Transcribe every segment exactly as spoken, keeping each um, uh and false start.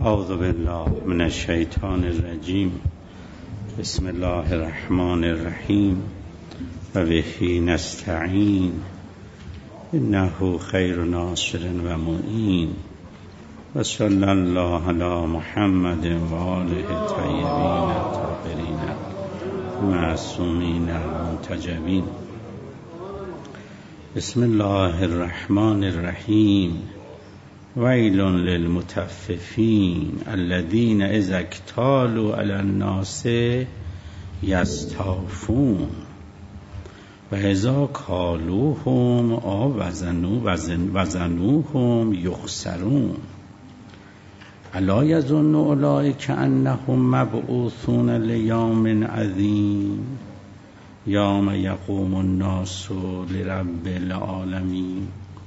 اعوذ بالله من الشیطان الرجیم. بسم الله الرحمن الرحیم و به نستعین انه خیر ناصر و معین و صلی الله علی محمد و آله الطیبین الطاهرین المعصومین المنتجبین. بسم الله الرحمن الرحیم. ویل للمطففین الذین اذا اکتالوا علی الناس یستوفون و اذا کالوهم او وزنوهم یخسرون. الا یظن اولئک انهم مبعوثون لیوم عظیم یوم یقوم الناس لرب العالمین.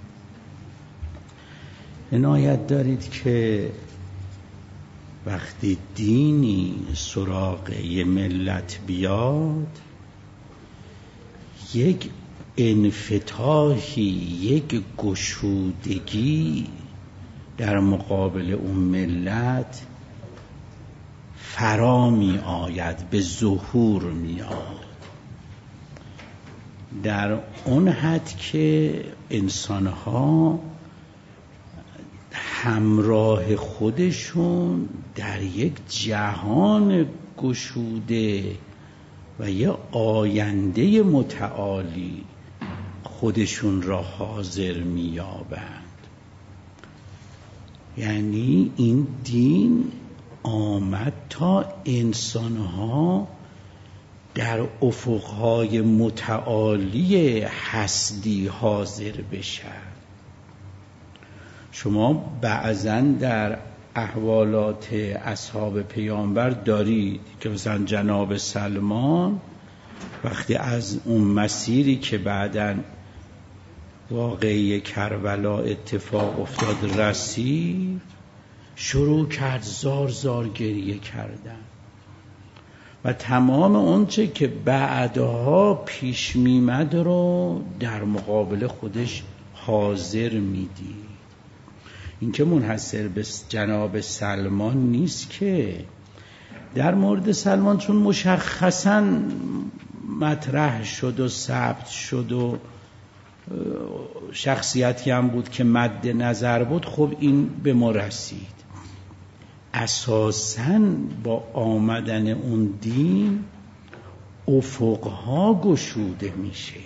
عنایت دارید که وقتی دینی سراغ یه ملت بیاد، یک انفتاحی، یک گشودگی در مقابل اون ملت فرا می آید، به ظهور می آید، در اون حد که انسانها همراه خودشون در یک جهان گشوده و یه آینده متعالی خودشون را حاضر می‌یابند. یعنی این دین آمد تا انسانها در افقهای متعالی هستی حاضر بشن. شما بعضاً در احوالات اصحاب پیامبر دارید که مثلا جناب سلمان وقتی از اون مسیری که بعداً واقعی کربلا اتفاق افتاد رسید، شروع کرد زار زار گریه کردن و تمام اون چه که بعدها پیش میمد رو در مقابل خودش حاضر میدید. این که منحصر به جناب سلمان نیست، که در مورد سلمان چون مشخصاً مطرح شد و ثبت شد و شخصیتی هم بود که مد نظر بود، خب این به ما رسید. اساساً با آمدن اون دین افقها گشوده میشه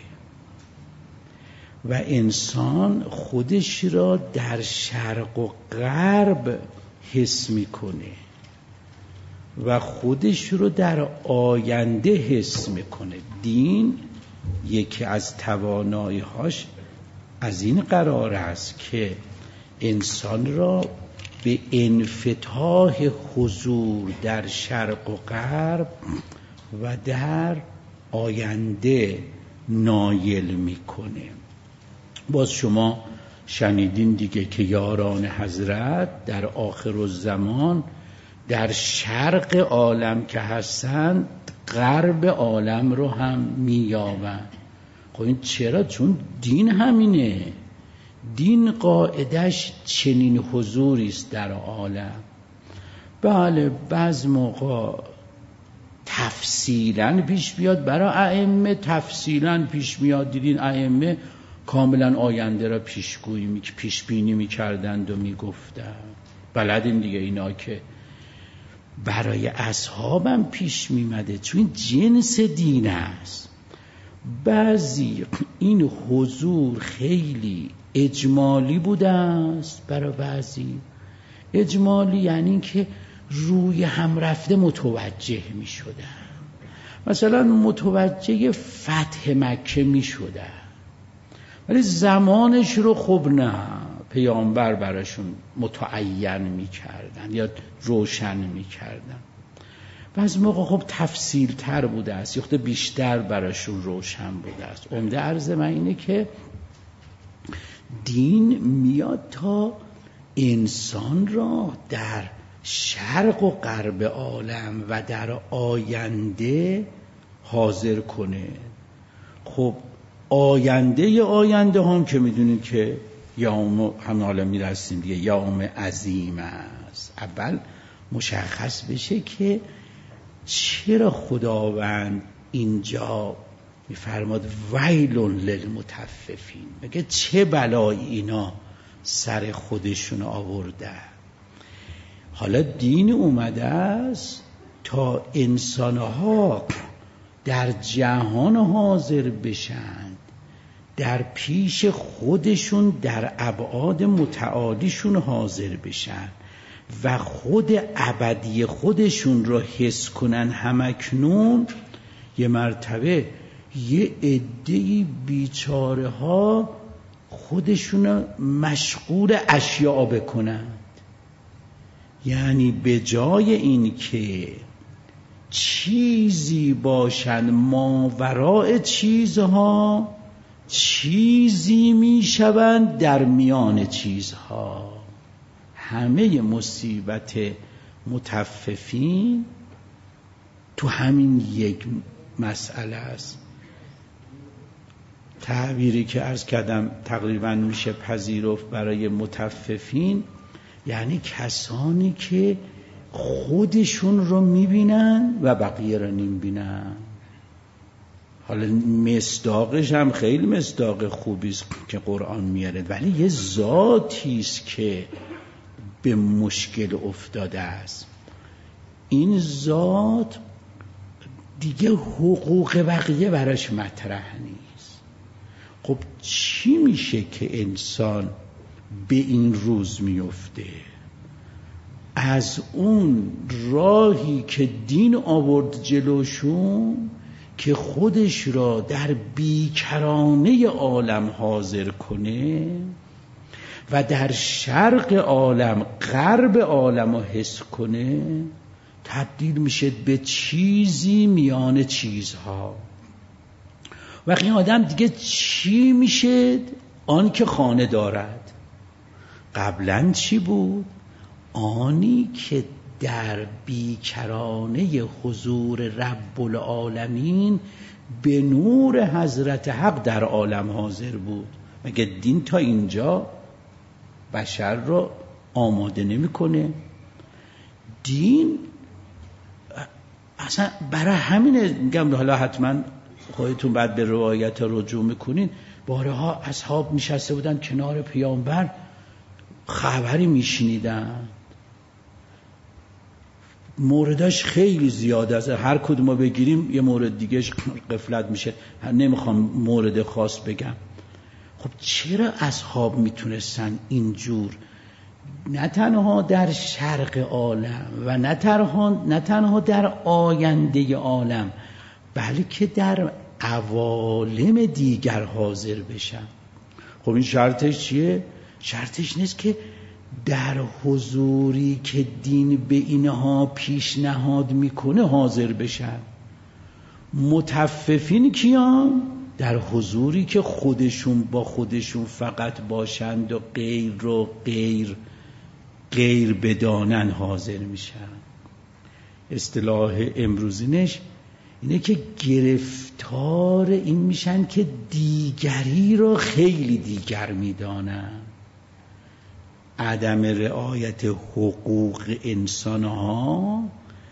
و انسان خودش را در شرق و غرب حس میکنه و خودش رو در آینده حس میکنه. دین یکی از توانایی‌هاش از این قرار است که انسان را به انفتاح حضور در شرق و غرب و در آینده نایل میکنه. باز شما شنیدین دیگه که یاران حضرت در آخر الزمان در شرق عالم که هستند غرب عالم رو هم میابند. خب این چرا؟ چون دین همینه. دین قاعدش چنین حضوری است در عالم. بله بعض موقع تفصیلاً پیش بیاد، برای ائمه تفصیلاً پیش میاد. دیدین ائمه کاملا آینده را پیشگویی می پیش بینی می‌کردند و می‌گفتند. بلدین دیگه اینا که برای اصحابم پیش می‌مده، چون جنس دین است. بعضی این حضور خیلی اجمالی بوده است، برای بعضی اجمالی یعنی که روی هم رفته متوجه می‌شدن. مثلا متوجه فتح مکه می‌شدن، ولی زمانش رو خب نه پیامبر براشون متعین میکردن یا روشن میکردن. بعضی موقع خب تفصیل تر بوده است، یا خود بیشتر براشون روشن بوده است. عمده عرض من اینه که دین میاد تا انسان را در شرق و غرب عالم و در آینده حاضر کنه. خب آینده آینده هم که میدونید که یوم هم حالا میرسیم دیگه، یوم عظیم است. است. اول مشخص بشه که چرا خداوند اینجا میفرماد ویل للمطففین، میگه چه بلایی اینا سر خودشون آورده. حالا دین اومده است تا انسانها در جهان حاضر بشن، در پیش خودشون در ابعاد متعالیشون حاضر بشن و خود ابدی خودشون رو حس کنن. همکنون یه مرتبه یه عده‌ای بیچاره ها خودشون رو مشغول اشیاء بکنند، یعنی به جای این که چیزی باشن ماوراء چیزها، چیزی میشوند در میان چیزها. همه مصیبت متففین تو همین یک مسئله است. تعبیری که عرض کردم تقریبا میشه پذیرفت برای متففین، یعنی کسانی که خودشون رو میبینن و بقیه رو نمیبینن. حالا مصداقش هم خیلی مصداق خوبیست که قرآن میاره، ولی یه ذاتیست که به مشکل افتاده است. این ذات دیگه حقوق بقیه براش مطرح نیست. خب چی میشه که انسان به این روز میفته؟ از اون راهی که دین آورد جلوشون که خودش را در بیکرانه عالم حاضر کنه و در شرق عالم غرب عالم رو حس کنه، تبدیل میشه به چیزی میان چیزها. وقتی این آدم دیگه چی میشه؟ آن که خانه دارد. قبلا چی بود؟ آنی که در بیکرانه حضور رب العالمین به نور حضرت حق در عالم حاضر بود. مگه دین تا اینجا بشر رو آماده نمی‌کنه؟ دین اصلا برای همینه میگم، حالا حتما خودتون بعد به روایت رجوع میکنین، بارها اصحاب نشسته بودن کنار پیامبر خبری میشنیدن، موردش خیلی زیاده است، هر کدوم ما بگیریم یه مورد دیگه غفلت میشه، نمیخوام مورد خاص بگم. خب چرا اصحاب میتونستن اینجور نه تنها در شرق عالم و نه تنها, نه تنها در آینده عالم بلکه در عوالم دیگر حاضر بشن؟ خب این شرطش چیه؟ شرطش نیست که در حضوری که دین به اینها پیشنهاد میکنه حاضر بشن. متففین کیان؟ در حضوری که خودشون با خودشون فقط باشند و غیر رو غیر غیر بدانن حاضر میشن. اصطلاح امروزینش اینه که گرفتار این میشن که دیگری رو خیلی دیگر میدانن. عدم رعایت حقوق انسانها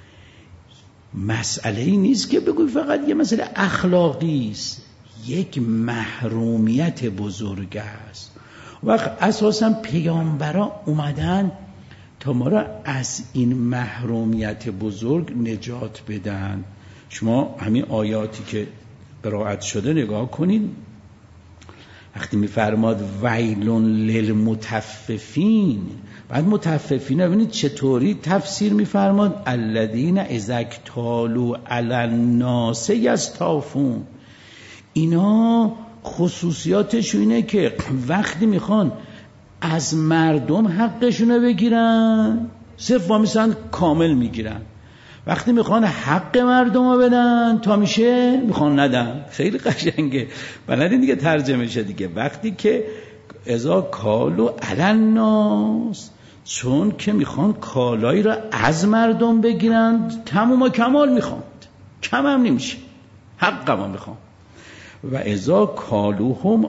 مسئله ای نیست که بگوی فقط یه مسئله اخلاقی است، یک محرومیت بزرگ است. وقت اساسا پیامبران اومدن تا ما را از این محرومیت بزرگ نجات بدن. شما همین آیاتی که قرائت شده نگاه کنید، وقتی میفرماد ویل للمطففین، بعد مطففین ببینید چطوری تفسیر میفرماد الذین اذا اکتالوا علی الناس یستوفون. اینا خصوصیاتش اینه که وقتی میخوان از مردم حقشونو بگیرن صرف وامیسن کامل میگیرن، وقتی میخوان حق مردم رو بدن تا میشه میخوان ندن. خیلی قشنگه، بلدین دیگه ترجمه شه دیگه. وقتی که اذا کالوا علی الناس، چون که میخوان کالایی رو از مردم بگیرن تمام و کمال میخوان، کم هم نمیشه، حق هم میخوان. و اذا کالوهم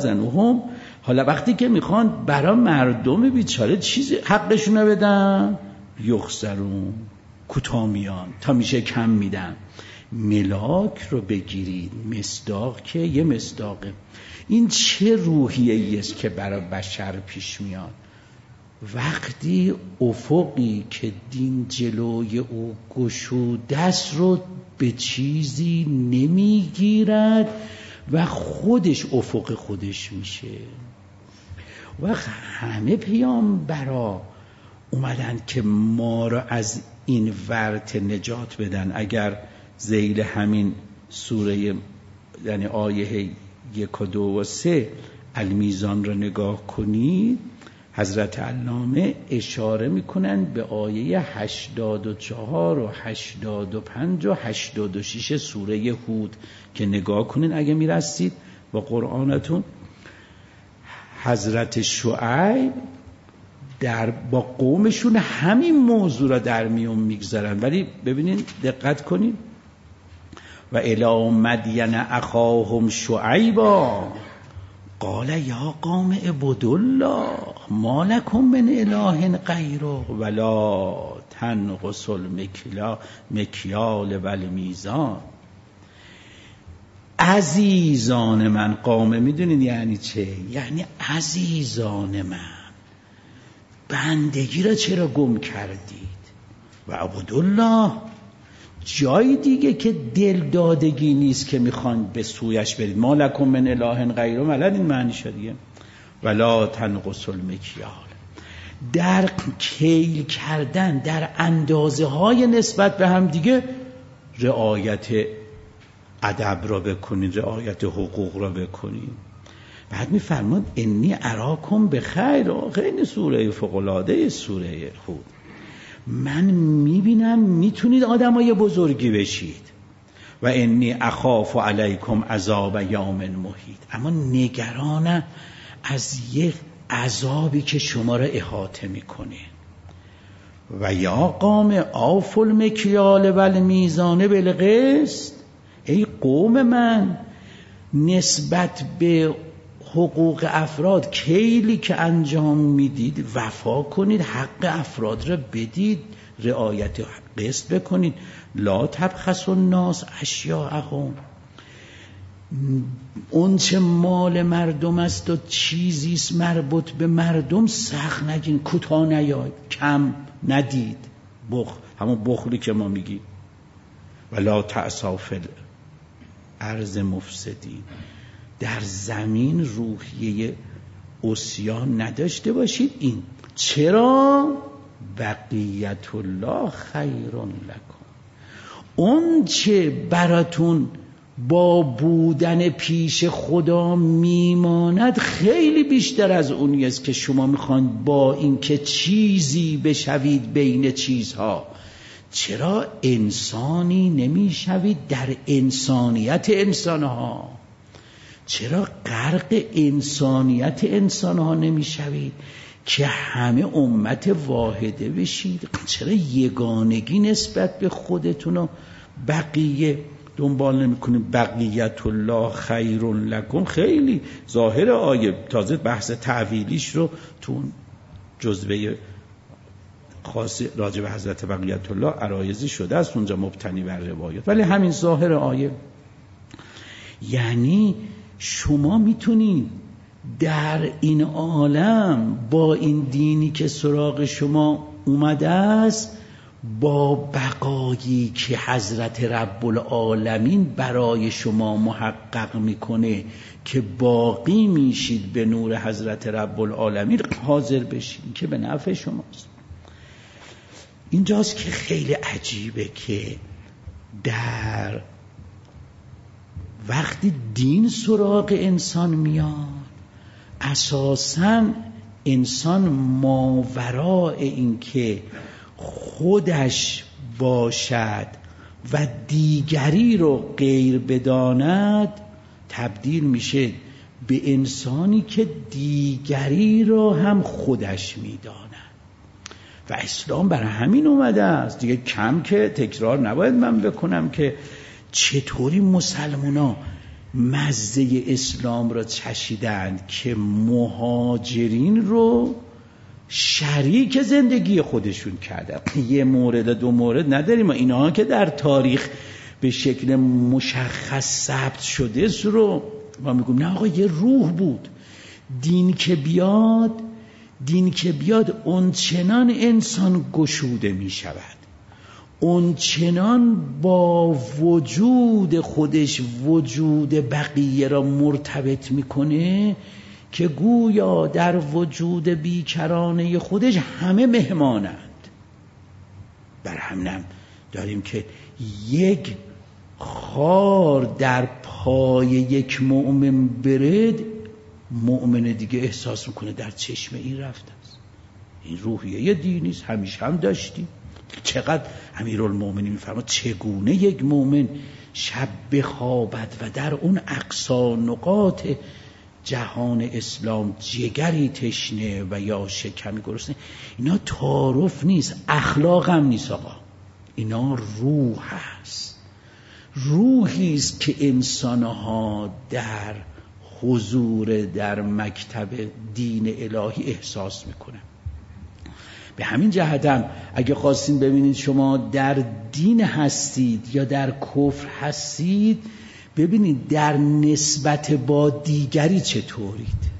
آوزنوهم، حالا وقتی که میخوان برای مردم بیچاره چیز حقشون رو بدن یخسرون، کوتامیان تا میشه کم میدن. ملاک رو بگیرید، مصداق که یه مصداقه. این چه روحیه‌ای است که برای بشر پیش میاد وقتی افقی که دین جلوی او گشوده است رو به چیزی نمیگیرد و خودش افق خودش میشه. و همه پیامبرا اومدن که ما رو از این ورط نجات بدن. اگر ذیل همین سوره یعنی آیه یک و دو و سه المیزان رو نگاه کنید، حضرت علامه اشاره میکنن به آیه هشتاد و چهار و هشتاد و پنج و هشتاد و شش سوره هود که نگاه کنین اگه میرسید با قرآنتون. حضرت شعیب در با قومشون همین موضوع را در میون میگذارن، ولی ببینین دقت کنین. و الی مدین اخاهم شعیبا قال یا قوم اعبدوا الله ما لکم من اله غیره ولا تنقصوا المکیال والمیزان. عزیزان من، قوم میدونید یعنی چه؟ یعنی عزیزان من، بندگی را چرا گم کردید؟ و اعبدوا الله، جای دیگه که دل دادگی نیست که میخوان به سویش برید. ما لکم من اله غیره، ولد این معنی شدیه. ولا تنقصوا المکیال، در کیل کردن در اندازه های نسبت به هم دیگه رعایت ادب را بکنید، رعایت حقوق را بکنید. بعد میفرماد انی اراکم بخیر. خیلی سوره فوق‌العاده سوره هود. من میبینم میتونید آدمای بزرگی بشید. و انی اخاف علیکم عذاب یوم محیط، اما نگرانم از یک عذابی که شما را احاطه میکنه. و یا قوم اوفوا المکیال والمیزان بالقسط، ای قوم من نسبت به حقوق افراد کیلی که انجام میدید وفا کنید، حق افراد را بدید، رعایت قسط بکنید. لا تبخسوا الناس اشیاءهم، اون چه مال مردم است و چیزی است مربوط به مردم سخت نگین، کوتاه نیاید، کم ندید. بخل، همون بخلی که ما میگیم. ولا تعثوا فی الارض مفسدین، در زمین روحیه عصیان نداشته باشید. این چرا؟ بقیت الله خیر لکم، اون چه براتون با بودن پیش خدا میماند خیلی بیشتر از اونی است که شما میخوان با اینکه چیزی بشوید بین چیزها. چرا انسانی نمیشوید در انسانیت انسانها؟ چرا غرق انسانیت انسانها نمیشوید که همه امت واحده بشید؟ چرا یگانگی نسبت به خودتون و بقیه دنبال نمیکنید؟ بقیت الله خیر لکم خیلی ظاهر آیه، تازه بحث تعویلیش رو تو جزوه خاص راجع به حضرت بقیت الله عرایضی شده است اونجا مبتنی بر روایات، ولی همین ظاهر آیه. یعنی شما میتونید در این عالم با این دینی که سراغ شما اومده است، با بقایی که حضرت رب العالمین برای شما محقق میکنه که باقی میشید به نور حضرت رب العالمین، حاضر بشید که به نفع شماست. اینجاست که خیلی عجیبه که در وقتی دین سراغ انسان میاد، اساساً انسان ماوراء این که خودش باشد و دیگری رو غیر بداند، تبدیل میشه به انسانی که دیگری رو هم خودش میداند. و اسلام برای همین اومده است دیگه. کم که تکرار نباید من بکنم که چطوری مسلمونا مزه اسلام را چشیدند که مهاجرین رو شریک زندگی خودشون کردن. یه مورد دو مورد نداریم، اینها که در تاریخ به شکل مشخص ثبت شده رو ما میگیم نه آقا یه روح بود. دین که بیاد دین که بیاد اون چنان انسان گشوده می شود، اون چنان با وجود خودش وجود بقیه را مرتبط میکنه که گویا در وجود بیکرانه خودش همه مهمانند. بر همینم داریم که یک خار در پای یک مؤمن برد، مؤمن دیگه احساس میکنه در چشم این رفته است. این روحیه دینی است، همیشه هم داشتیم. چقدر امیرالمومنین میفرماد چگونه یک مؤمن شب بخوابد و در اون اقصا نقاط جهان اسلام جگری تشنه و یا شکمی گرسنه. اینا تعارف نیست، اخلاق هم نیست آقا، اینا روح هست. روحی است که انسانها در حضور در مکتب دین الهی احساس میکنن. به همین جهت هم اگه خواستین ببینید شما در دین هستید یا در کفر هستید، ببینید در نسبت با دیگری چطورید.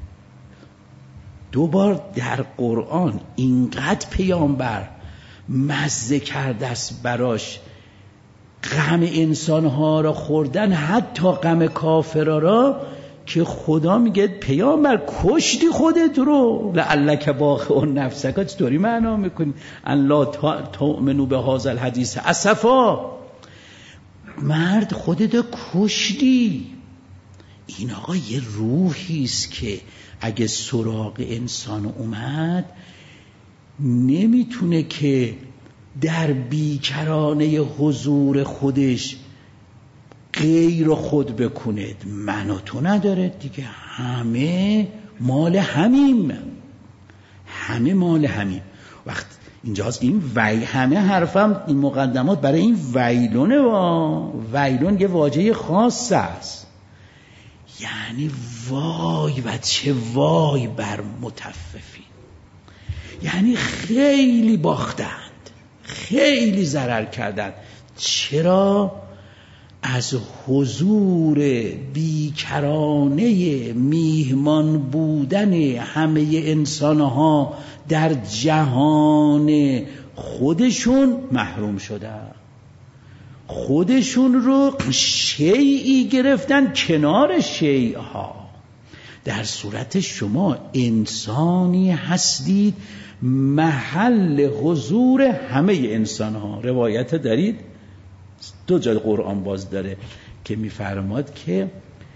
دوبار در قرآن اینقدر پیامبر مزه کرده است براش غم انسانها را خوردن، حتی غم کافرها را، که خدا میگه پیامبر کشتی خودت رو لعلک باخع نفسک. چطوری معنا میکنی ان لا تؤمنوا بهذا الحدیث اسفا؟ مرد خودت کشتی. این آقا یه روحی است که اگه سراغ انسان اومد نمیتونه که در بیکرانه حضور خودش غیر خود بکند. من و تو نداره دیگه، همه مال همیم، همه مال همیم. وقت اینجاست این وی همه حرفم این مقدمات برای این ویلونه. و ویلون یه واژه خاص است، یعنی وای و چه وای بر متففین، یعنی خیلی باختند، خیلی ضرر کردند. چرا؟ از حضور بیکرانه میهمان بودن همه انسانها در جهان خودشون محروم شدن. خودشون رو شیئی گرفتن کنار شیئها. در صورت شما انسانی هستید محل حضور همه انسانها. روایت دارید دو جای قرآن باز داره که میفرماد که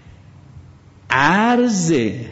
عرض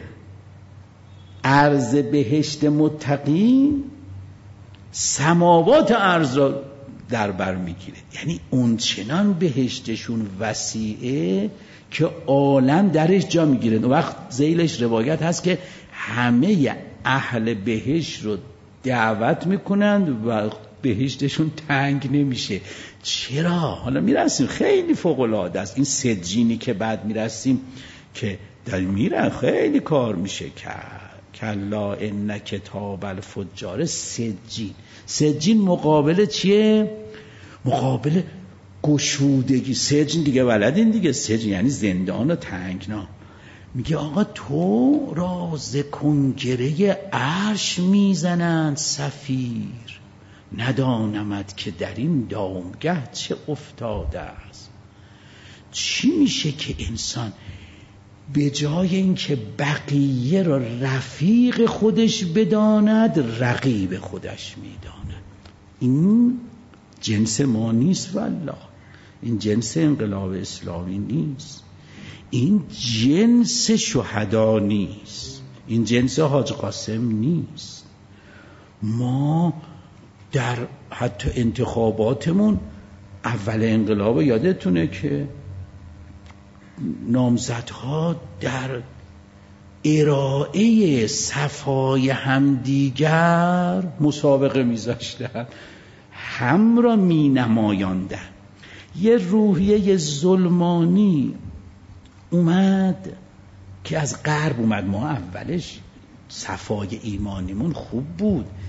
عرض بهشت متقین سماوات عرض را در بر میگیره. یعنی اون چنان بهشتشون وسیعه که عالم درش جا میگیره. وقت ذیلش روایت هست که همه اهل بهشت رو دعوت میکنند و بهشتشون تنگ نمیشه. چرا؟ حالا میرسیم، خیلی فوق العاده است این سجینی که بعد میرسیم که در میرن خیلی کار میشه کرد. کلا ان کتاب الفجار سجین. سجین مقابل چیه؟ مقابل گشودگی. سجن دیگه بلدین دیگه، سجن یعنی زندان و تنگنا. میگه آقا تو را ز کنگره عرش میزنند صفیر، ندانمد که در این دامگه چه افتاده است. چی میشه که انسان به جای اینکه بقیه را رفیق خودش بداند رقیب خودش میداند؟ این جنس ما نیست والله، این جنس انقلاب اسلامی نیست، این جنس شهدا نیست، این جنس حاج قاسم نیست. ما در حتی انتخاباتمون اول انقلاب یادتونه که نامزدها در ارائه صفای همدیگر مسابقه میذاشتن، هم را می نمایاندن. یه روحیه ظلمانی اومد که از غرب اومد. ما اولش صفای ایمانیمون خوب بود،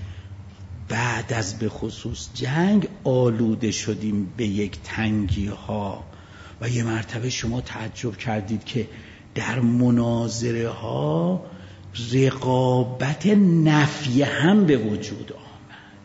بعد از به خصوص جنگ آلوده شدیم به یک تنگی ها و یه مرتبه شما تعجب کردید که در مناظره ها رقابت نفی هم به وجود آمد.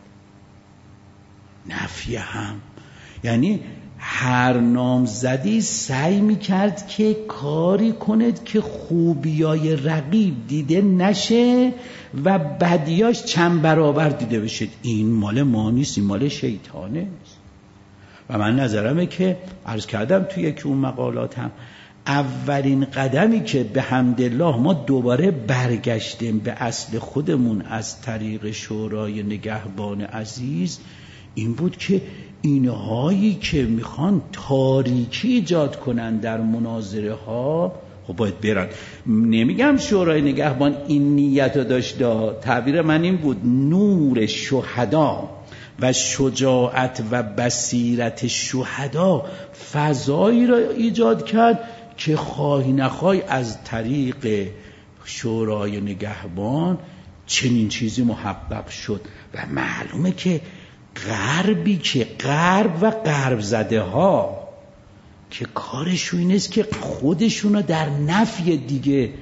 نفی هم یعنی هر نامزدی سعی میکرد که کاری کند که خوبیای رقیب دیده نشه و بدیاش چند برابر دیده بشه. این مال ما نیست، این مال شیطانه است. و من نظرمه که عرض کردم توی یکی اون مقالاتم، اولین قدمی که به حمدالله ما دوباره برگشتیم به اصل خودمون از طریق شورای نگهبان عزیز این بود که اینهایی که میخوان تاریکی ایجاد کنن در مناظره ها خب باید برن. نمیگم شورای نگهبان این نیت رو داشته، تعبیر من این بود نور شهدا و شجاعت و بصیرت شهدا فضایی را ایجاد کرد که خواهی نخواهی از طریق شورای نگهبان چنین چیزی محقق شد. و معلومه که غربی که غرب و غرب زده ها که کارشون این است که خودشون رو در نفی دیگه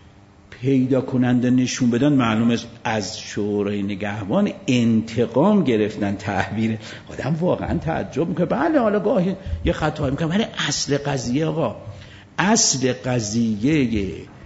پیدا کننده نشون بدن، معلومه از شورای نگهبان انتقام گرفتن. تعبیر آدم واقعا تعجب میکنه. بله حالا گاهی یه خطایی میکنه، ولی اصل قضیه آقا، اصل قضیه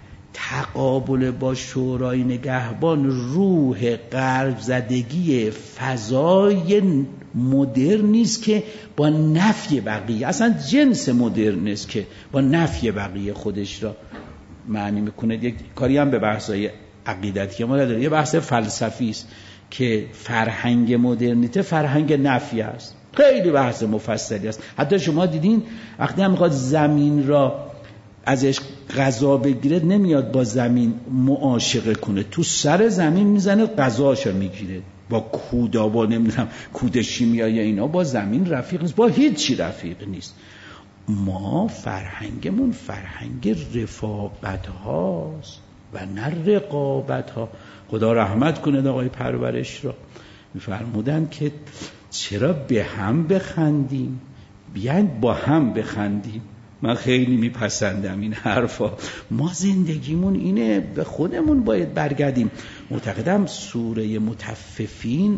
تقابل با شورای نگهبان روح غرب زدگی فضای مدرن نیست که با نفی بقیه، اصلا جنس مدرن نیست که با نفی بقیه خودش را معنی میکنه. یک کاری هم به بحثای عقیدتی ما داره، یه بحث فلسفی است که فرهنگ مدرنیته فرهنگ نفی است. خیلی بحث مفصلی است. حتی شما دیدین وقتی هم میخواد زمین را ازش غذا بگیره نمیاد با زمین معاشقه کنه، تو سر زمین میزنه غذاشو میگیره. با کودا با نمیدونم کود شیمیایی اینا با زمین رفیق نیست، با هیچی رفیق نیست. ما فرهنگمون فرهنگ رفاقت هاست و نه رقابت ها. خدا رحمت کنه آقای پرورش را، میفرمودن که چرا به هم بخندیم، بیاین با هم بخندیم. من خیلی میپسندم این حرفا. ما زندگیمون اینه، به خودمون باید برگردیم. معتقدم سوره مطففین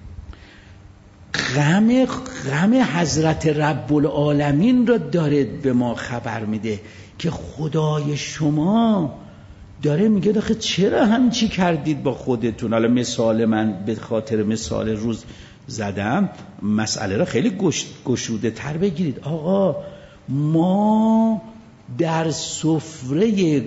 غم غم حضرت رب العالمین را داره به ما خبر میده که خدای شما داره میگه داخل چرا همچی کردید با خودتون. حالا مثال من به خاطر مثال روز زدم، مسئله را خیلی گش... گشوده تر بگیرید. آقا ما در سفره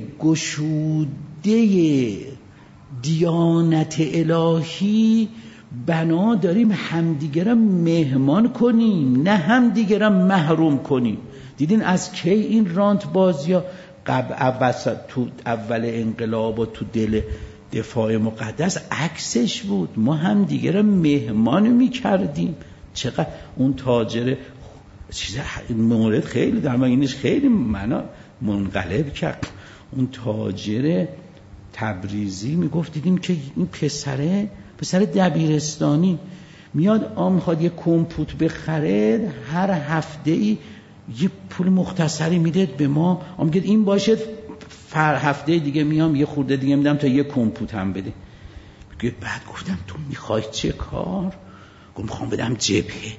گشوده دیانت الهی بنا داریم همدیگه را مهمان کنیم، نه همدیگه را محروم کنیم. دیدین از کی این رانت بازیا قبل اول تو اول انقلاب و تو دل دفاع مقدس عکسش بود. ما همدیگه را مهمان میکردیم. چقدر اون تاجر چیز مورد خیلی در من اینش خیلی منو منقلب کرد. اون تاجر تبریزی میگفت دیدیم که این پسره پسر دبیرستانی میاد آم میخواد یه کمپوت بخره، هر هفته ای یه پول مختصری میده به ما. آم میگه این باشه، فر هفته دیگه میام یه خورده دیگه میدم تا یه کمپوت هم بده. میگه بعد گفتم تو میخوای چه کار؟ گفتم میخوام بدم جبهه.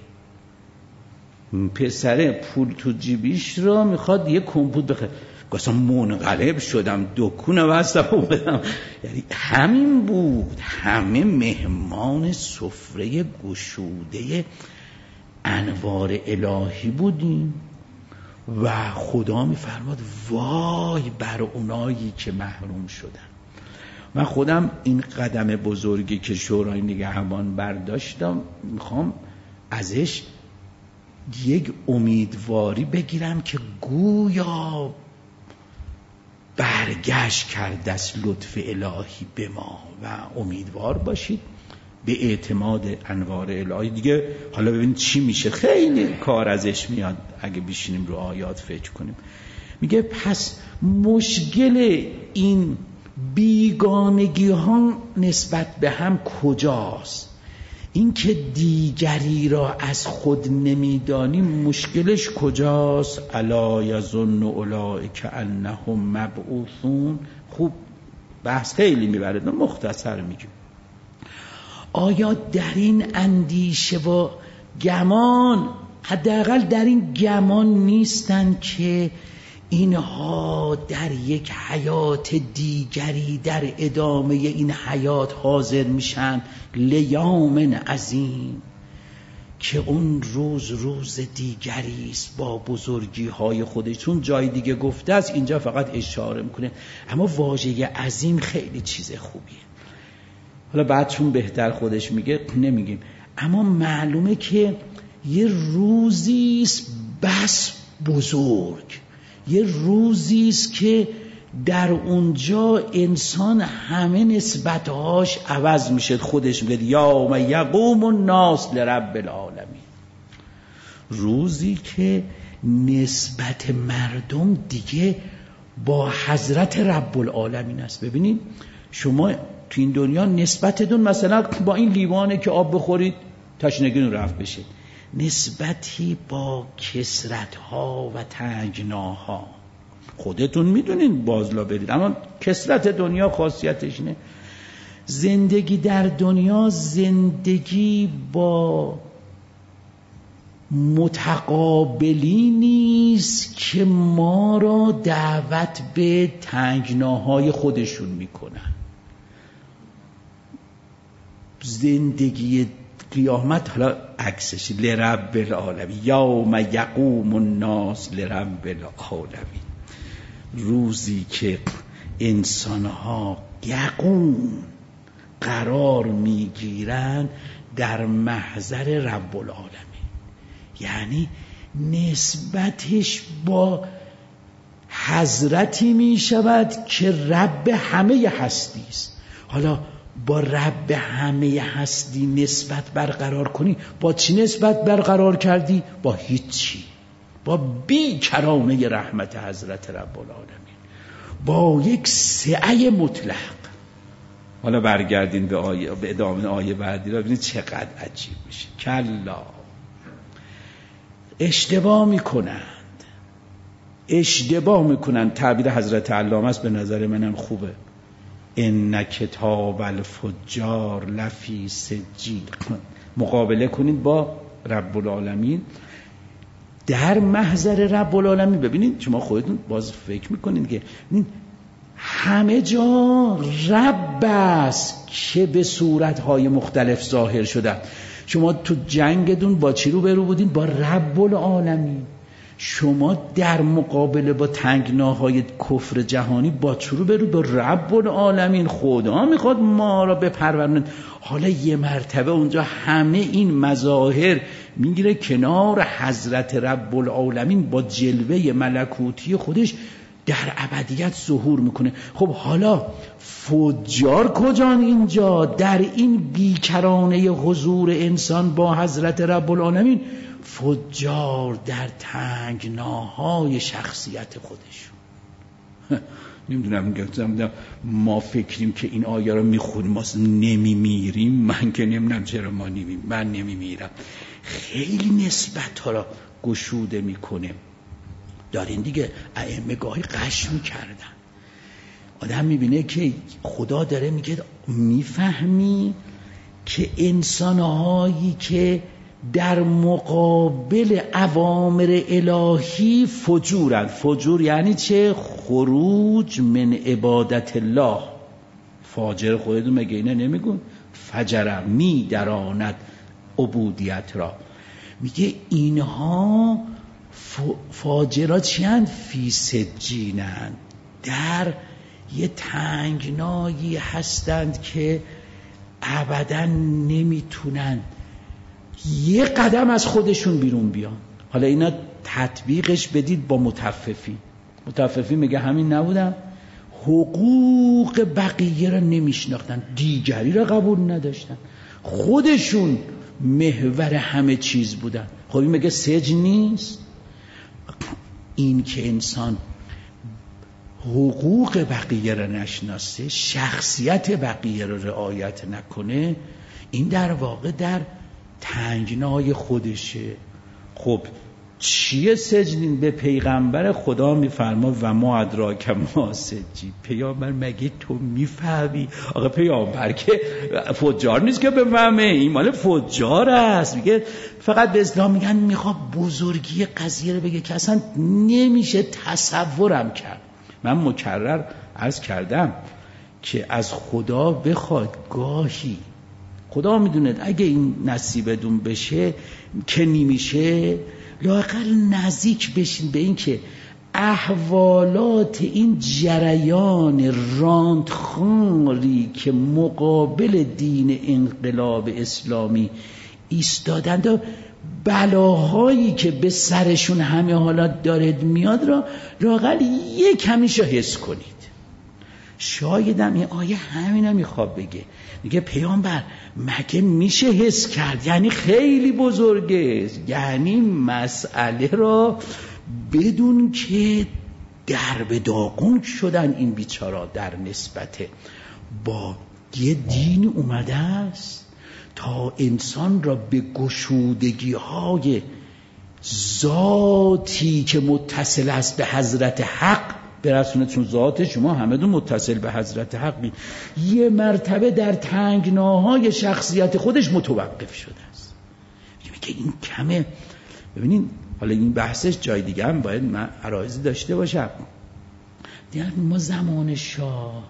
پسر پول تو جیبیش رو میخواد یه کمپوت بخره. گفتم منقلب شدم، دکونه بستم و بدم. یعنی همین بود، همه مهمان سفره گشوده انوار الهی بودیم و خدا میفرماد وای بر اونایی که محروم شدن. من خودم این قدم بزرگی که شورای نگهبان برداشتم میخوام ازش یک امیدواری بگیرم که گویا برگشت کرده است لطف الهی به ما و امیدوار باشید به اعتماد انوار الهی. دیگه حالا ببینید چی میشه، خیلی کار ازش میاد اگه بشینیم رو آیات فکر کنیم. میگه پس مشکل این بیگانگی ها نسبت به هم کجاست؟ این که دیگری را از خود نمیدانی مشکلش کجاست؟ الا یظن اولئک انهم مبعوثون. خوب بحث خیلی میبره، مختصر میگم. آیا در این اندیشه و گمان، حداقل در این گمان نیستن که اینها در یک حیات دیگری در ادامه این حیات حاضر میشن لیوم عظیم، که اون روز روز دیگری است با بزرگی های خودش. چون جای دیگه گفته است، اینجا فقط اشاره میکنه، اما واژه عظیم خیلی چیز خوبیه. حالا بعد چون بهتر خودش میگه نمیگیم، اما معلومه که یه روزی است بس بزرگ، یه روزی است که در اونجا انسان همه نسبتهاش عوض میشه. خودش میگه یوم یقوم الناس لرب العالمین، روزی که نسبت مردم دیگه با حضرت رب العالمین است. ببینید شما تو این دنیا نسبتتون مثلا با این لیوانه که آب بخورید تشنگیتون رفع بشه، نسبتی با کثرت‌ها و تنگناها خودتون میدونین، بازلا برید. اما کثرت دنیا خاصیتش اینه، زندگی در دنیا زندگی با متقابلی نیست که ما را دعوت به تنگناهای خودشون میکنن. زندگی قیامت حالا عکسش لرب العالمین، یوم یقوم الناس لرب العالمین، روزی که انسانها یقوم قرار میگیرن در محضر رب العالمین، یعنی نسبتش با حضرتی میشود که رب همه هستی است. حالا با رب همه هستی نسبت برقرار کنی، با چی نسبت برقرار کردی؟ با هیچی، با بی کرانه رحمت حضرت رب العالمین، با یک سعه مطلق. حالا برگردین به آیه، به ادامه آیه بعدی را ببینید چقدر عجیب میشه. کلا، اشتباه میکنند، اشتباه میکنند. تعبیر حضرت علامه است، به نظر منم خوبه. ان کتاب الفجار لفی سجین، مقابله کنید با رب العالمین در محضر رب العالمین. ببینید شما خودتون باز فکر میکنید که همه جا رب است که به صورتهای مختلف ظاهر شده. شما تو جنگتون با چی رو برو بودین؟ با رب العالمین. شما در مقابله با تنگناهای کفر جهانی با چی رو برو؟ با رب العالمین. خدا میخواد ما را بپرورند. حالا یه مرتبه اونجا همه این مظاهر میگیره کنار حضرت رب العالمین، با جلوه ملکوتی خودش در ابدیت ظهور میکنه. خب حالا فجار کجان اینجا؟ در این بیکرانه حضور انسان با حضرت رب العالمین، فجار در تنگناهای شخصیت خودشون. نمیدونم میگم ما فکریم که این آیه رو میخونیم ما نمیمیریم. من که نمیدونم چرا ما نمیمیریم. من نمیمیرم. خیلی نسبت ها را گشوده میکنه. دارین دیگه ائمه گاهی قش میکردن. آدم میبینه که خدا داره میگه میفهمی که انسانهایی که در مقابل اوامر الهی فجورند. فجور یعنی چه؟ خروج من عبادت الله. فاجر خودتون مگه اینه نمیگون؟ فجر می دراند عبودیت را. میگه اینها فاجرها چیند؟ فی سجینند، در یه تنگنایی هستند که ابدا نمیتونن یه قدم از خودشون بیرون بیان. حالا اینا تطبیقش بدید با متففی. متففی میگه همین نبودن؟ حقوق بقیه را نمیشناختن، دیگری را قبول نداشتن، خودشون محور همه چیز بودن. خب این میگه سجن نیست؟ این که انسان حقوق بقیه را نشناسه، شخصیت بقیه را رعایت نکنه، این در واقع در تنگنای خودشه. خب چیه سجدین؟ به پیغمبر خدا میفرما و ما ادراک ما سجید. پیامبر مگه تو میفهمی؟ آقا پیامبر که فجار نیست که بفهمه، این مال فجار است. میگه فقط به اسلام میگن میخواد بزرگی قضیه رو بگه که اصلا نمیشه تصورم کرد. من مکرر عرض کردم که از خدا بخواد، گاهی خدا میدونه اگه این نصیبتون بشه که نمیشه، لااقل نزدیک بشین به این که احوالات این جریان راندخاری که مقابل دین انقلاب اسلامی ایستادند و بلاهایی که به سرشون همه حالات دارد میاد را لااقل یک کمیشو حس کنید. شایدم این آیه همینه میخواد بگه. میگه پیامبر مگه میشه حس کرد؟ یعنی خیلی بزرگه، یعنی مسئله را بدون که درب داغون شدن این بیچارا در نسبت با یه دین اومده است تا انسان را به گشودگی های ذاتی که متصل است به حضرت حق برسونه. چون ذات شما همه دون متصل به حضرت حقی، یه مرتبه در تنگناهای شخصیت خودش متوقف شده است. میگه این کمه. ببینین حالا این بحثش جای دیگه هم باید من عرایزی داشته باشم. دیگر ما زمان شاه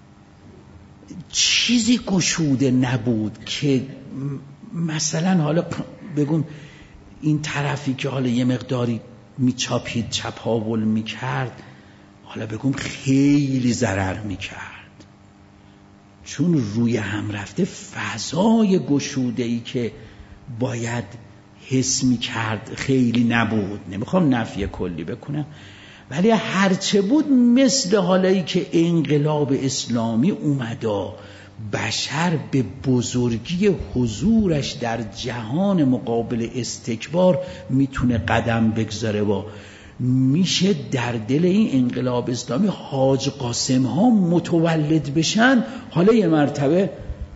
چیزی گشوده نبود که مثلا حالا بگم این طرفی که حالا یه مقداری میچاپید چپاول میکرد، حالا بگم خیلی ضرر میکرد، چون روی هم رفته فضای گشوده‌ای که باید حس میکرد خیلی نبود. نمیخوام نفی کلی بکنم، ولی هرچه بود مثل حالایی که انقلاب اسلامی اومده بشر به بزرگی حضورش در جهان مقابل استکبار میتونه قدم بگذاره و میشه در دل این انقلاب اسلامی حاج قاسم ها متولد بشن. حالا یه مرتبه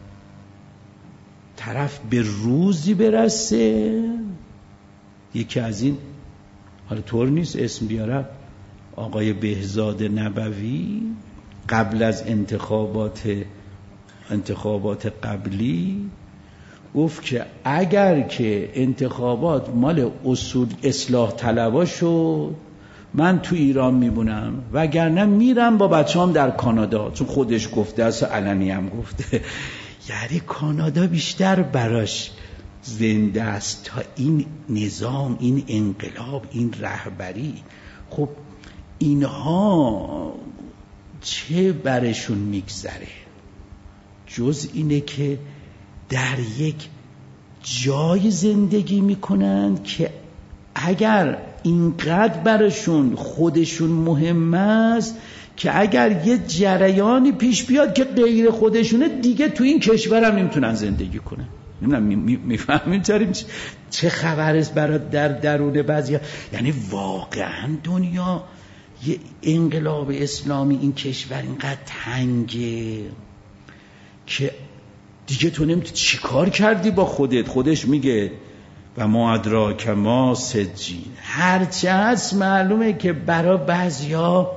طرف به روزی برسه، یکی از این حالا طور نیست اسم بیارم، آقای بهزاد نبوی قبل از انتخابات انتخابات قبلی گفت که اگر که انتخابات مال اصول اصلاح طلبا شد من تو ایران میمونم، وگرنه میرم با بچه‌ام در کانادا. چون خودش گفته است و علنی هم گفته. یعنی کانادا بیشتر براش زنده است تا این نظام، این انقلاب، این رهبری. خب اینها چه برشون میگذره جز اینه که در یک جای زندگی میکنند که اگر اینقدر برشون خودشون مهم است که اگر یه جریانی پیش بیاد که غیر خودشونه دیگه تو این کشور هم نمیتونن زندگی کنن. نمیدونم میفهمین چرا چه خبر است برای در درون بعضیا. یعنی واقعا دنیا یه انقلاب اسلامی این کشور اینقدر تنگه که دیگه تو نمیتونی چی کار کردی با خودت. خودش میگه و ما ادراک ما سجین. هرچه هست معلومه که برای بعضیا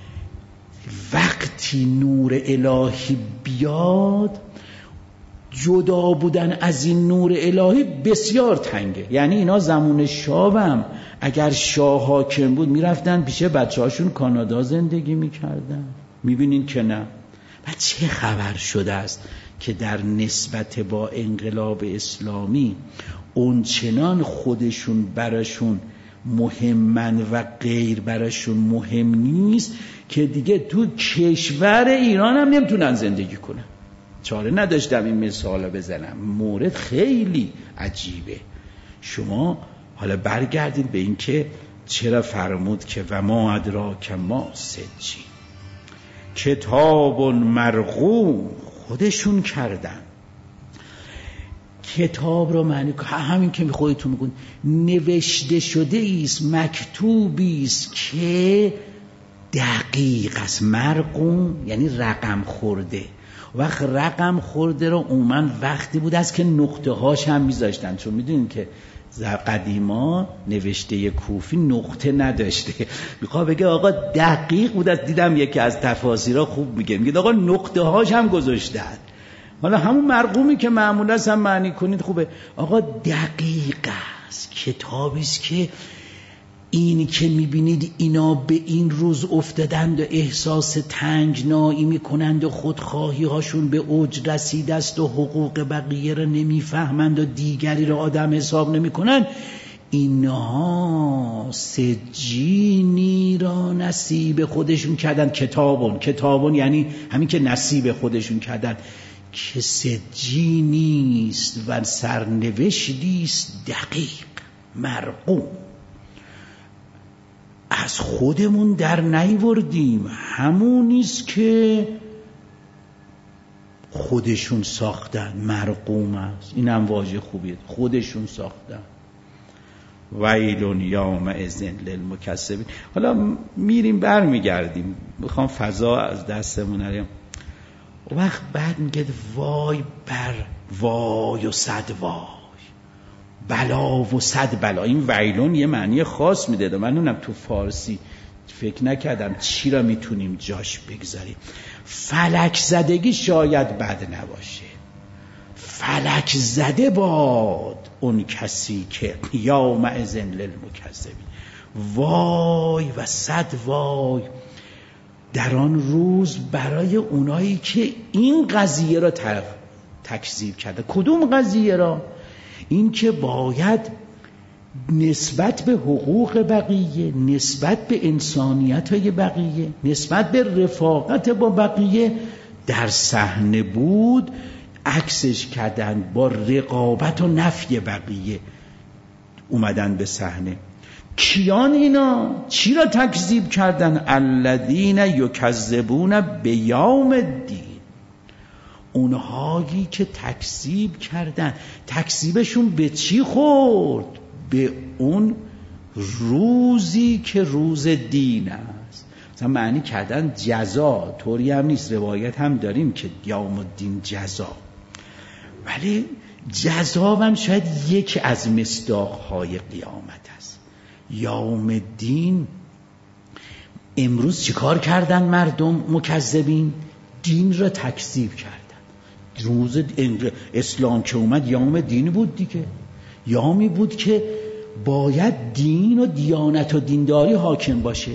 وقتی نور الهی بیاد جدا بودن از این نور الهی بسیار تنگه. یعنی اینا زمان شاه هم اگر شاه حاکم بود میرفتن پیش بچه هاشون کانادا زندگی میکردن. میبینین که نه. و چه خبر شده است که در نسبت با انقلاب اسلامی اونچنان خودشون براشون مهمن و غیر براشون مهم نیست که دیگه تو کشور ایران هم نمیتونن زندگی کنن. چاره نداشتم این مثال بزنم، مورد خیلی عجیبه. شما حالا برگردید به این که چرا فرمود که و ما ادراک ما سجین، کتاب مرقوم خودشون کردن. کتاب رو معنی همین که خودتون میگن نوشته شده ایست، مکتوبی است که دقیق است. مرقوم یعنی رقم خورده. وقت رقم خورده رو اومن وقتی بود از که نقطه هاش هم میذاشتن، چون میدونین که قدیما نوشته کوفی نقطه نداشته. میخواد بگه آقا دقیق بود، از دیدم یکی از تفاسیرها خوب میگه، میگه آقا نقطه هاش هم گذاشتن. حالا همون مرقومی که معمولا هم معنی کنید خوبه. آقا دقیق است، کتابی است که این که میبینید اینا به این روز افتادند و احساس تنگنایی میکنند و خودخواهی هاشون به اوج رسیده است و حقوق بقیه را نمیفهمند و دیگری را آدم حساب نمیکنند، اینها سجینی را نصیب خودشون کردن. کتابون کتابون یعنی همین که نصیب خودشون کردن، که سجینی است و سرنوشتی است دقیق مرقوم. از خودمون در نیوردیم، همونیست که خودشون ساختن. مرقوم است، این هم واژه خوبیه، خودشون ساختن. ویل یومئذ للمکذبین. حالا میریم بر میگردیم، میخوام فضا از دستمون نره. وقت بعد میگه وای بر وای و صد وای، بلا و صد بلا. این ویلون یه معنی خاص میده، من نونم تو فارسی فکر نکردم چی را میتونیم جاش بگذاریم. فلک زدگی شاید بد نباشه، فلک زده باد اون کسی که یومئذ للمکذبین. وای و صد وای در آن روز برای اونایی که این قضیه را تکذیب کرده. کدوم قضیه را؟ این که باید نسبت به حقوق بقیه، نسبت به انسانیت های بقیه، نسبت به رفاقت با بقیه در صحنه بود، عکسش کردن با رقابت و نفی بقیه اومدن به صحنه. کیان اینا؟ چی را تکذیب کردن؟ الذین یکذبون بیوم الدین. اونهایی که تکذیب کردن، تکذیبشون به چی خورد؟ به اون روزی که روز دین است. مثلا معنی کردن جزا، طوری هم نیست، روایت هم داریم که یوم الدین جزا، ولی جزا هم شاید یکی از مصداقهای قیامت است. یوم الدین امروز چیکار کردن مردم مکذبین؟ دین را تکذیب کردن. روز اسلام که اومد یوم دین بود دیگه، یومی بود که باید دین و دیانت و دینداری حاکم باشه.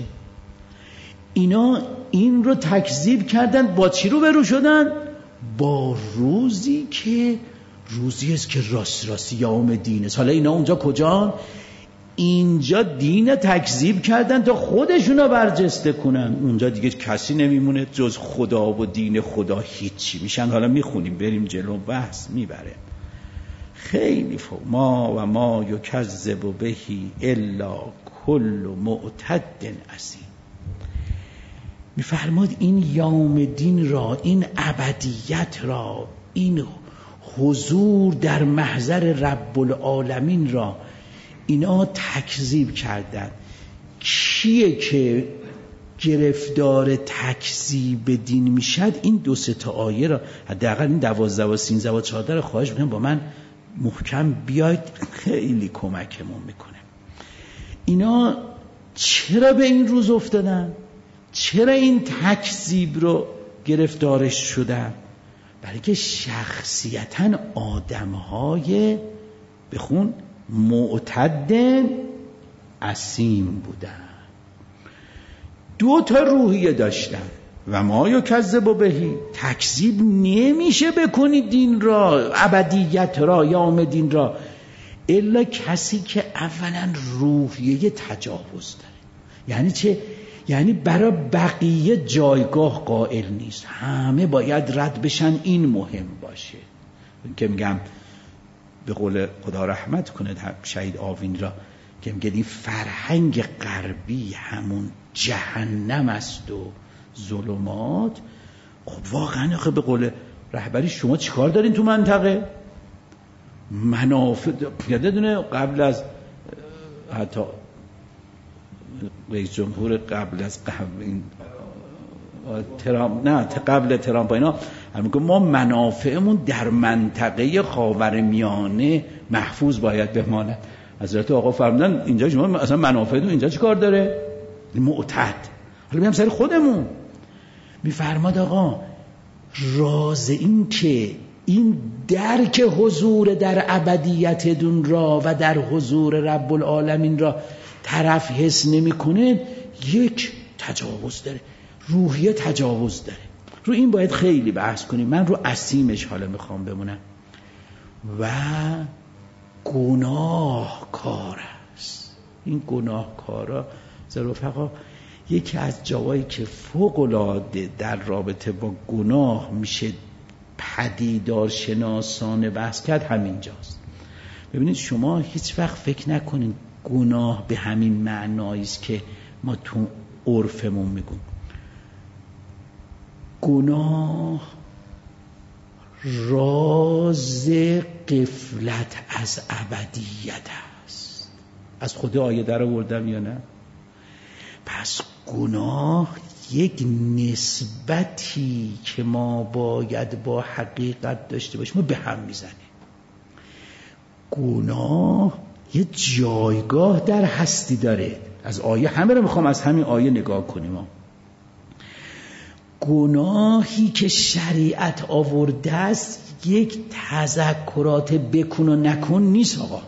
اینا این رو تکذیب کردن. با چی رو برو شدن؟ با روزی که روزی است که راست راستی یوم دین است. حالا اینا اونجا کجان؟ اینجا دین تکذیب کردن تا خودشونا برجسته کنن. اونجا دیگه کسی نمیمونه جز خدا و دین خدا، هیچی میشن. حالا میخونیم بریم جلو، بحث میبره خیلی فوق. ما و ما یکذب بهی الا کل معتد اثیم. میفرماد این یوم دین را، این ابدیت را، این حضور در محضر رب العالمین را اینا تکذیب کردن. کیه که گرفتار تکذیب دین میشد؟ این دو سه تا آیه را حداقل این دوازده و سیزده و چهارده را خواهش میکنم با من محکم بیاید، خیلی کمکمون میکنه. اینا چرا به این روز افتادن؟ چرا این تکذیب رو گرفتارش شدن؟ برای که شخصیتاً آدم‌های بخون معتد اثیم بودن. دو تا روحیه داشتن. و ما یکذب بهی، تکذیب نمیشه بکنید دین را، ابدیت را، یوم دین را، الا کسی که اولا روحیه تجاوز داره. یعنی چه؟ یعنی برای بقیه جایگاه قائل نیست، همه باید رد بشن، این مهم باشه. که میگم به قول خدا رحمت کنه شهید آوین را، که میگه این فرهنگ غربی همون جهنم است و ظلمات. خب واقعا خب به قول رهبری شما چیکار دارین تو منطقه؟ منافع یادتونه قبل از حتی رئیس جمهور قبل از قبل این ترامپ، نه قبل ترامپ اینا میگه ما منافعمون در منطقه خاورمیانه محفوظ باید بماند. حضرت آقا فرمودن اینجا شما اصلا منافعتون اینجا چی کار داره؟ معتد. حالا میام سر خودمون. میفرماد آقا راز این که این درک حضور در ابدیت دون را و در حضور رب العالمین را طرف حس نمی کنه، یک تجاوز داره، روحیه تجاوز داره. رو این باید خیلی بحث کنیم. من رو اسیمش حالا میخوام بمونم. و گناه کار است. این گناه کارا ز رفقا یکی از جاهایی که فوق‌العاده در رابطه با گناه میشه پدیدار شناسانه بحث کرد همینجاست. ببینید شما هیچ وقت فکر نکنید گناه به همین معنایی است که ما تو عرفمون میگیم. گناه راز غفلت از ابدیت است. از خود آیه در آوردم یا نه؟ پس گناه یک نسبتی که ما باید با حقیقت داشته باشیم به هم میزنه. گناه یه جایگاه در هستی داره. از آیه همه رو میخوام از همین آیه نگاه کنیم. ما گناهی که شریعت آورده است یک تذکرات بکن و نکن نیست آقا.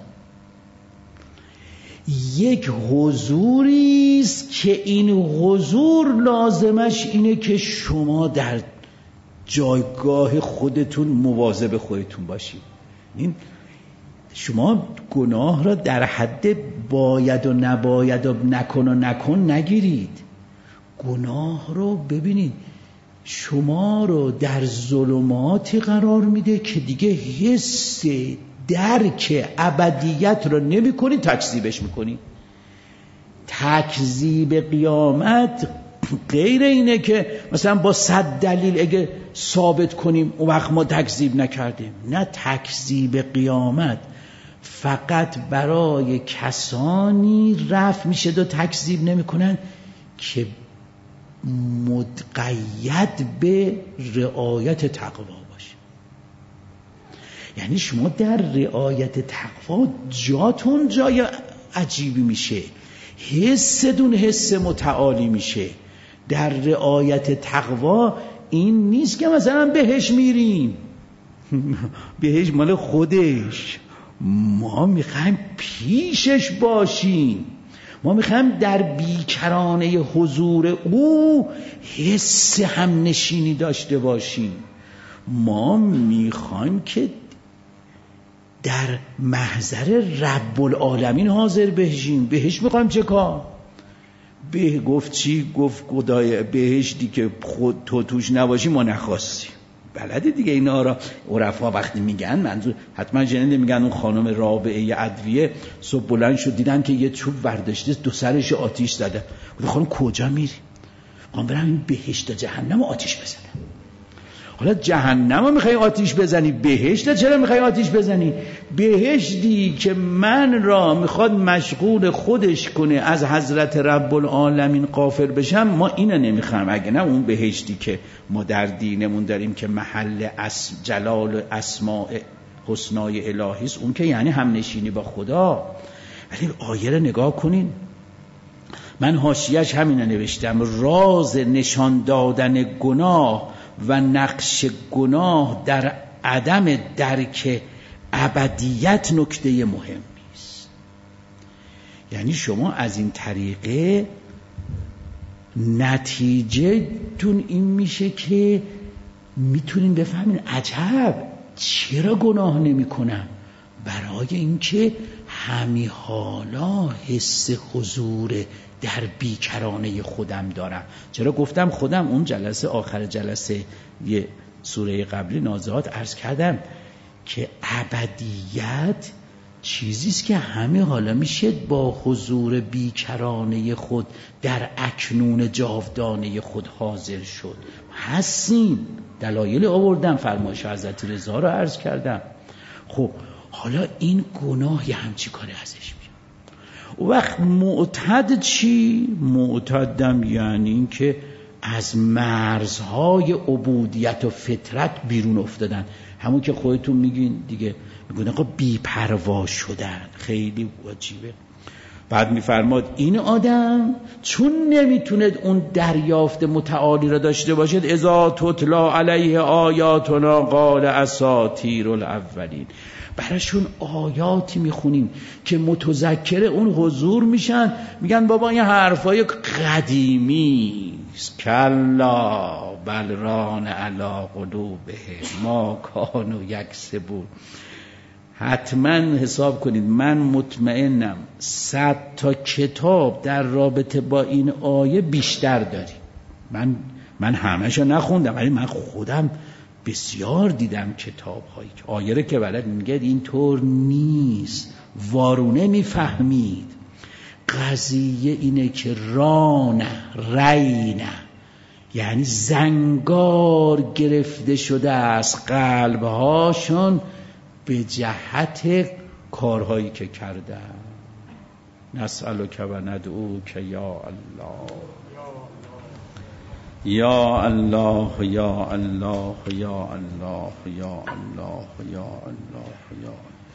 یک حضوری است که این حضور لازمش اینه که شما در جایگاه خودتون مواظب خودتون باشید. این شما گناه را در حد باید و نباید و نکن و نکن نگیرید. گناه رو ببینید شما رو در ظلماتی قرار میده که دیگه حس درک ابدیت رو نمی کنی، تکذیبش میکنی. تکذیب قیامت غیر اینه که مثلا با صد دلیل اگه ثابت کنیم اون وقت ما تکذیب نکردیم. نه، تکذیب قیامت فقط برای کسانی رفع میشه و تکذیب نمی کنن که متقید به رعایت تقوا باشه. یعنی شما در رعایت تقوا جاتون جای عجیبی میشه، حستون حس متعالی میشه. در رعایت تقوا این نیست که مثلا بهش میریم بهش مال خودش، ما میخوایم پیشش باشیم. ما میخوایم در بیکرانه حضور او حس هم نشینی داشته باشیم. ما میخوایم که در محضر رب العالمین حاضر بشیم. بهش میخوایم چه کار؟ به گفت چی؟ گفت خدای بهشتی که خود تو توش نباشی ما نخواستیم. بلده دیگه اینا را عرفا وقتی میگن، منظور حتما جنده میگن اون خانم رابعه ادویه صبح بلند شد دیدن که یه چوب برداشته دو سرش آتیش زده. گفت خانم کجا میری؟ من برم این بهشت جهنم آتیش بزنم. حالا جهنم میخوای آتیش بزنی، بهشت چرا میخوای آتیش بزنی؟ بهشتی که من را میخواد مشغول خودش کنه از حضرت رب العالمین غافل بشم، ما اینو نمیخوایم. اگه نه اون بهشتی که ما در دینمون داریم که محل اس جلال اسماء حسنای الهی است، اون که یعنی هم نشینی با خدا. ولی آیه رو نگاه کنین، من حاشیه‌اش همینو نوشتم: راز نشان دادن گناه و نقش گناه در عدم درک ابدیت نکته مهمی است. یعنی شما از این طریقه نتیجه تون این میشه که میتونین بفهمین عجب چرا گناه نمی کنم؟ برای اینکه همی حالا حس حضور در بیکرانه خودم دارم. چرا گفتم خودم؟ اون جلسه آخر جلسه یه سوره قبلی نازعات عرض کردم که ابدیت چیزیست که همه حالا میشه با حضور بیکرانه خود در اکنون جاودانه خود حاضر شد. هستیم، دلایل آوردم، فرمایش حضرت رضا رو عرض کردم. خب حالا این گناه یه همچی کاری ازش میاد. وقت معتد چی؟ معتدم یعنی این که از مرزهای عبودیت و فطرت بیرون افتادن. همون که خودتون میگین دیگه، میگن آقا بی‌پروا شدن. خیلی عجیبه. بعد میفرماد این آدم چون نمیتونه اون دریافت متعالی را داشته باشد، اذا تتلا علیه آیاتنا قال اساطیر الاولین، براشون آیاتی میخونیم که متذکر اون حضور میشن، میگن بابا این حرفای قدیمی است. کلا بل ران علی قلوبهم ما کانوا یکسبون. حتما حساب کنید، من مطمئنم صد تا کتاب در رابطه با این آیه بیشتر داری. من من همه‌شو نخوندم، ولی من خودم بسیار دیدم کتاب هایی که آیه رو که بلد میگه اینطور نیست، وارونه میفهمید. قضیه اینه که رانه رینه، یعنی زنگار گرفته شده از قلبهاشون به جهت کارهایی که کردن. نسألک و ندعوک یا الله یا الله یا الله یا الله یا الله یا الله یا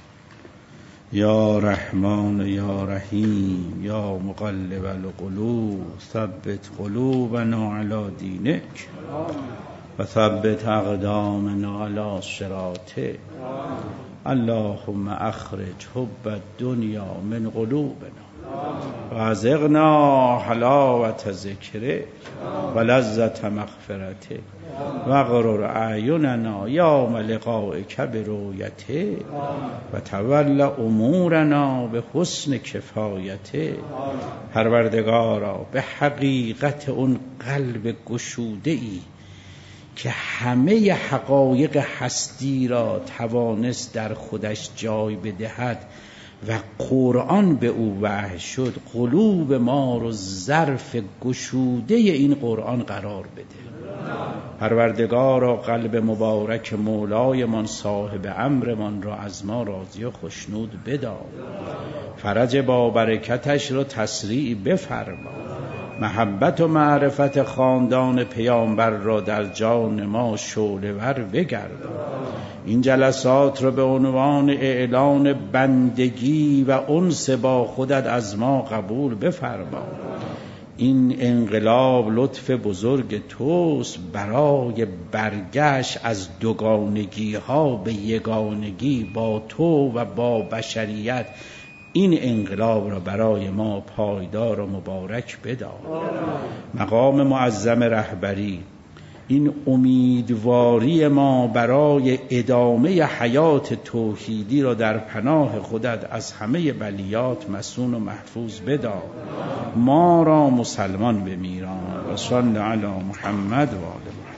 یا رحمان یا رحیم یا مقلب القلوب ثبت قلوبنا علی دینک و ثبت اقدامنا علی صراطک. اللهم اخرج حب الدنیا من قلوبنا و ازغنا حلاوت ذکرک و لذت مغفرتک و اغرر اعیننا یوم لقائک برؤیتک و تول امورنا به حسن کفایتک. پروردگارا به حقیقت اون قلب گشوده ای که همه حقایق هستی را توانست در خودش جای بدهد و قرآن به او وحی شد، قلوب ما رو ظرف گشوده این قرآن قرار بده. پروردگارا قلب مبارک مولایمان صاحب امرمان را از ما راضی و خشنود بدار، فرج با برکتش را تسریع بفرما، محبت و معرفت خاندان پیامبر را در جان ما شعله ور بگردان. این جلسات را به عنوان اعلان بندگی و انس با خودت از ما قبول بفرما. این انقلاب لطف بزرگ توست برای برگشت از دوگانگی ها به یگانگی با تو و با بشریت. این انقلاب را برای ما پایدار و مبارک بدار. مقام معظم رهبری، این امیدواری ما برای ادامه حیات توحیدی را در پناه خودت از همه بلیات مصون و محفوظ بدار. ما را مسلمان بمیران. و صلی علی محمد و آل محمد.